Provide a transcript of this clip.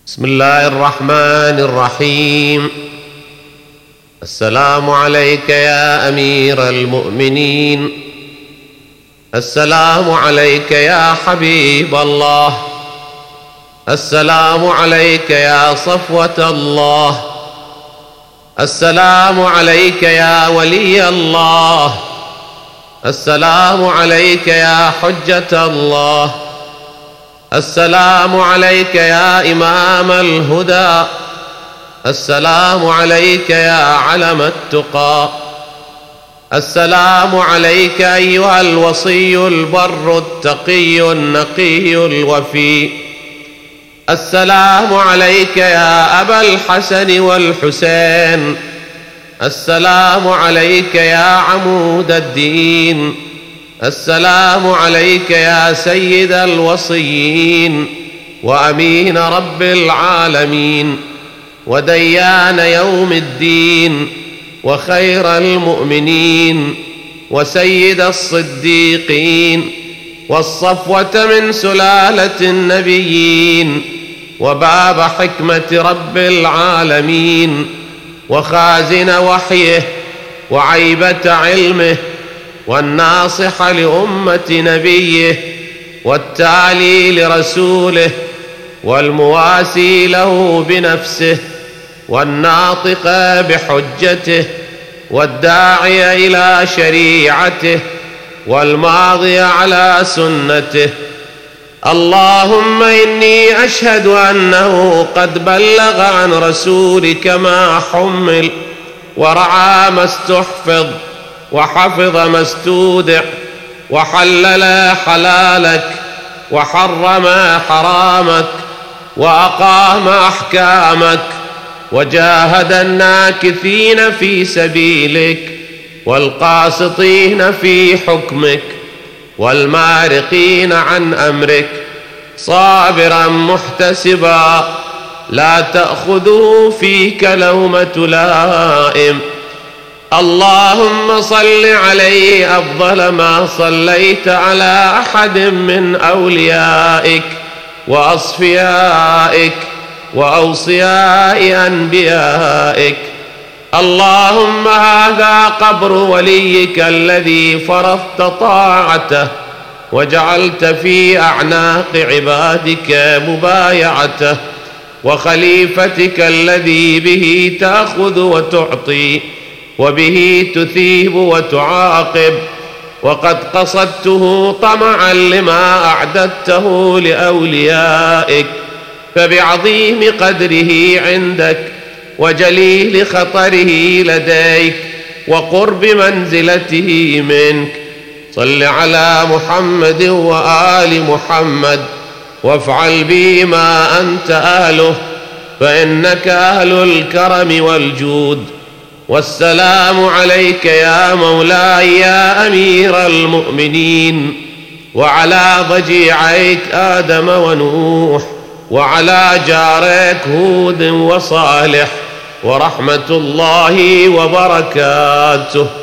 بسم الله الرحمن الرحيم. السلام عليك يا أمير المؤمنين، السلام عليك يا حبيب الله، السلام عليك يا صفوة الله، السلام عليك يا ولي الله، السلام عليك يا حجة الله، السلام عليك يا إمام الهدى، السلام عليك يا علم التقى، السلام عليك أيها الوصي البر التقي النقي الوفي، السلام عليك يا أبا الحسن والحسين، السلام عليك يا عمود الدين، السلام عليك يا سيد الوصيين وأمين رب العالمين وديان يوم الدين وخير المؤمنين وسيد الصديقين والصفوة من سلالة النبيين وباب حكمة رب العالمين وخازن وحيه وعيبة علمه والناصح لأمة نبيه والتالي لرسوله والمواسي له بنفسه والناطق بحجته والداعي إلى شريعته والماضي على سنته. اللهم إني أشهد أنه قد بلغ عن رسولك ما حمل ورعى ما استحفظ وحفظ ما استودع وحلل حلالك وحرم حرامك وأقام أحكامك وجاهد الناكثين في سبيلك والقاسطين في حكمك والمارقين عن أمرك صابرا محتسبا لا تأخذه فيك لومة لائم. اللهم صل عليه أفضل ما صليت على أحد من أوليائك وأصفيائك وأوصياء أنبيائك. اللهم هذا قبر وليك الذي فرضت طاعته وجعلت في أعناق عبادك مبايعته وخليفتك الذي به تأخذ وتعطي وبه تثيب وتعاقب، وقد قصدته طمعا لما أعددته لأوليائك، فبعظيم قدره عندك وجليل خطره لديك وقرب منزلته منك صل على محمد وآل محمد وافعل بي ما أنت أهله فإنك أهل الكرم والجود. والسلام عليك يا مولاي يا أمير المؤمنين وعلى ضجيعيك آدم ونوح وعلى جاريك هود وصالح ورحمة الله وبركاته.